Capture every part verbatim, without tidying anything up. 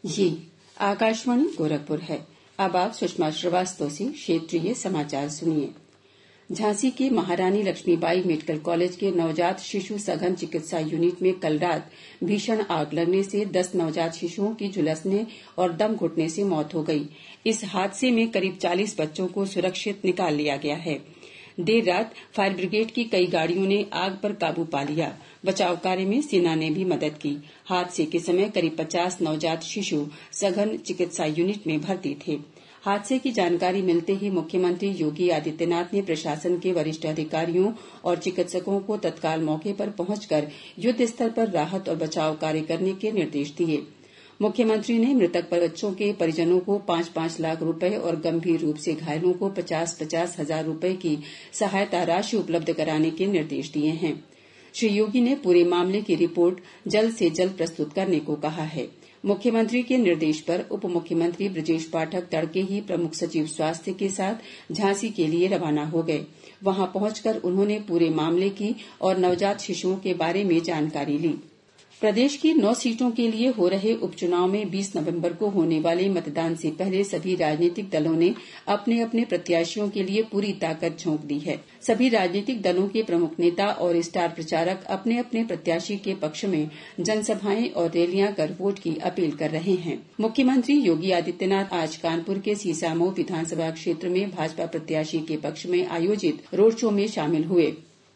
ये आकाशवाणी गोरखपुर है। अब आप सुषमा श्रीवास्तव से क्षेत्रीय समाचार सुनिए। झांसी के महारानी लक्ष्मीबाई मेडिकल कॉलेज के नवजात शिशु सघन चिकित्सा यूनिट में कल रात भीषण आग लगने से दस नवजात शिशुओं की झुलसने और दम घुटने से मौत हो गई। इस हादसे में करीब चालीस बच्चों को सुरक्षित निकाल लिया गया है। देर रात फायर ब्रिगेड की कई गाड़ियों ने आग पर काबू पा लिया। बचाव कार्य में सेना ने भी मदद की। हादसे के समय करीब पचास नवजात शिशु सघन चिकित्सा यूनिट में भर्ती थे। हादसे की जानकारी मिलते ही मुख्यमंत्री योगी आदित्यनाथ ने प्रशासन के वरिष्ठ अधिकारियों और चिकित्सकों को तत्काल मौके पर पहुंचकर युद्ध स्तर पर राहत और बचाव कार्य करने के निर्देश दिए। मुख्यमंत्री ने मृतक बच्चों के परिजनों को पांच पांच लाख रुपए और गंभीर रूप से घायलों को पचास पचास हजार रुपए की सहायता राशि उपलब्ध कराने के निर्देश दिए हैं। श्री योगी ने पूरे मामले की रिपोर्ट जल्द से जल्द प्रस्तुत करने को कहा है। मुख्यमंत्री के निर्देश पर उप मुख्यमंत्री ब्रजेश पाठक तड़के ही प्रमुख सचिव स्वास्थ्य के साथ झांसी के लिए रवाना हो गए। वहां पहुंचकर उन्होंने पूरे मामले की और नवजात शिशुओं के बारे में जानकारी ली। प्रदेश की नौ सीटों के लिए हो रहे उपचुनाव में बीस नवंबर को होने वाले मतदान से पहले सभी राजनीतिक दलों ने अपने अपने प्रत्याशियों के लिए पूरी ताकत झोंक दी है। सभी राजनीतिक दलों के प्रमुख नेता और स्टार प्रचारक अपने अपने प्रत्याशी के पक्ष में जनसभाएं और रैलियां कर वोट की अपील कर रहे हैं। मुख्यमंत्री योगी आदित्यनाथ आज कानपुर के सीसामऊ विधानसभा क्षेत्र में भाजपा प्रत्याशी के पक्ष में आयोजित रोड शो में शामिल हुए।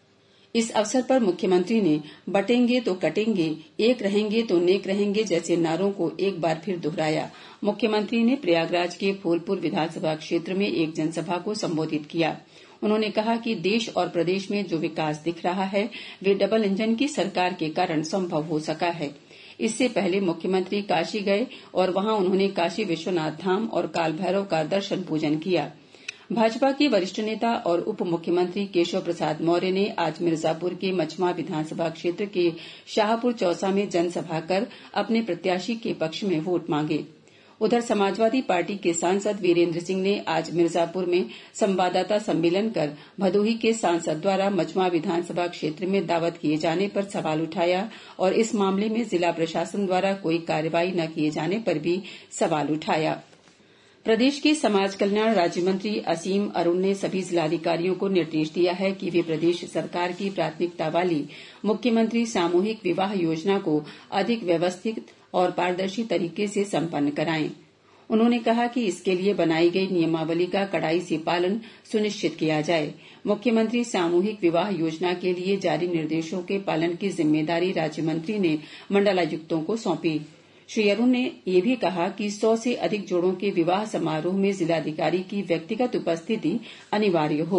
इस अवसर पर मुख्यमंत्री ने बटेंगे तो कटेंगे, एक रहेंगे तो नेक रहेंगे जैसे नारों को एक बार फिर दोहराया। मुख्यमंत्री ने प्रयागराज के फूलपुर विधानसभा क्षेत्र में एक जनसभा को संबोधित किया। उन्होंने कहा कि देश और प्रदेश में जो विकास दिख रहा है वे डबल इंजन की सरकार के कारण संभव हो सका है। इससे पहले मुख्यमंत्री काशी गए और वहां उन्होंने काशी विश्वनाथ धाम और काल भैरव का दर्शन पूजन किया। भाजपा के वरिष्ठ नेता और उप मुख्यमंत्री केशव प्रसाद मौर्य ने आज मिर्जापुर के मछमा विधानसभा क्षेत्र के शाहपुर चौसा में जनसभा कर अपने प्रत्याशी के पक्ष में वोट मांगे। उधर समाजवादी पार्टी के सांसद वीरेंद्र सिंह ने आज मिर्जापुर में संवाददाता सम्मेलन कर भदोही के सांसद द्वारा मछमा विधानसभा क्षेत्र में दावत किए जाने पर सवाल उठाया और इस मामले में जिला प्रशासन द्वारा कोई कार्रवाई न किए जाने पर भी सवाल उठाया। प्रदेश के समाज कल्याण राज्य मंत्री असीम अरुण ने सभी जिलाधिकारियों को निर्देश दिया है कि वे प्रदेश सरकार की प्राथमिकता वाली मुख्यमंत्री सामूहिक विवाह योजना को अधिक व्यवस्थित और पारदर्शी तरीके से संपन्न कराएं। उन्होंने कहा कि इसके लिए बनाई गई नियमावली का कड़ाई से पालन सुनिश्चित किया जाए। मुख्यमंत्री सामूहिक विवाह योजना के लिए जारी निर्देशों के पालन की जिम्मेदारी राज्य मंत्री ने मंडलायुक्तों को सौंपी। श्री अरुण ने ये भी कहा कि सौ से अधिक जोड़ों के विवाह समारोह में जिलाधिकारी की व्यक्तिगत उपस्थिति अनिवार्य हो।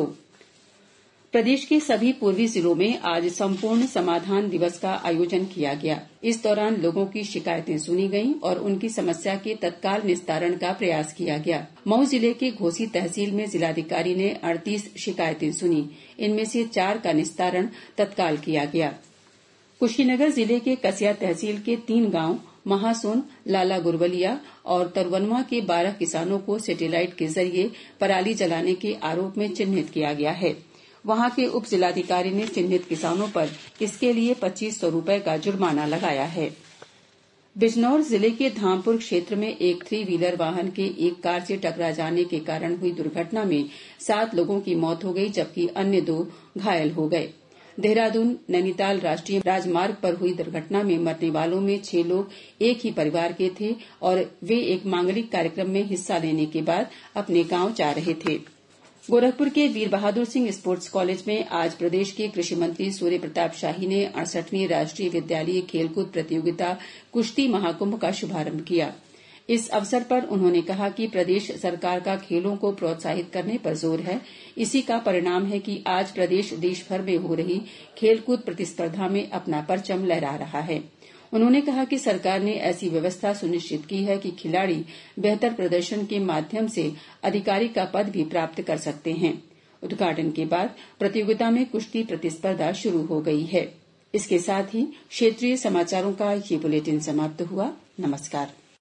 प्रदेश के सभी पूर्वी जिलों में आज संपूर्ण समाधान दिवस का आयोजन किया गया। इस दौरान लोगों की शिकायतें सुनी गईं और उनकी समस्या के तत्काल निस्तारण का प्रयास किया गया। मऊ जिले के घोसी तहसील में जिलाधिकारी ने अड़तीस शिकायतें सुनी। इनमें से चार का निस्तारण तत्काल किया गया। कुशीनगर जिले के कसिया तहसील के तीन गांव महासोन, लाला गुरवलिया और तरवनवा के बारह किसानों को सैटेलाइट के जरिए पराली जलाने के आरोप में चिन्हित किया गया है। वहां के उप जिलाधिकारी ने चिन्हित किसानों पर इसके लिए पच्चीस सौ रूपये का जुर्माना लगाया है। बिजनौर जिले के धामपुर क्षेत्र में एक थ्री व्हीलर वाहन के एक कार से टकरा जाने के कारण हुई दुर्घटना में सात लोगों की मौत हो गई जबकि अन्य दो घायल हो गए। देहरादून नैनीताल राष्ट्रीय राजमार्ग पर हुई दुर्घटना में मरने वालों में छह लोग एक ही परिवार के थे और वे एक मांगलिक कार्यक्रम में हिस्सा लेने के बाद अपने गांव जा रहे थे। गोरखपुर के वीर बहादुर सिंह स्पोर्ट्स कॉलेज में आज प्रदेश के कृषि मंत्री सूर्य प्रताप शाही ने अड़सठवीं राष्ट्रीय विद्यालयी खेलकूद प्रतियोगिता कुश्ती महाकुंभ का शुभारंभ किया। इस अवसर पर उन्होंने कहा कि प्रदेश सरकार का खेलों को प्रोत्साहित करने पर जोर है। इसी का परिणाम है कि आज प्रदेश देश भर में हो रही खेलकूद प्रतिस्पर्धा में अपना परचम लहरा रहा है। उन्होंने कहा कि सरकार ने ऐसी व्यवस्था सुनिश्चित की है कि खिलाड़ी बेहतर प्रदर्शन के माध्यम से अधिकारी का पद भी प्राप्त कर सकते हैं। उद्घाटन के बाद प्रतियोगिता में कुश्ती प्रतिस्पर्धा शुरू हो गई है। इसके साथ ही क्षेत्रीय समाचारों का ये बुलेटिन समाप्त हुआ। नमस्कार।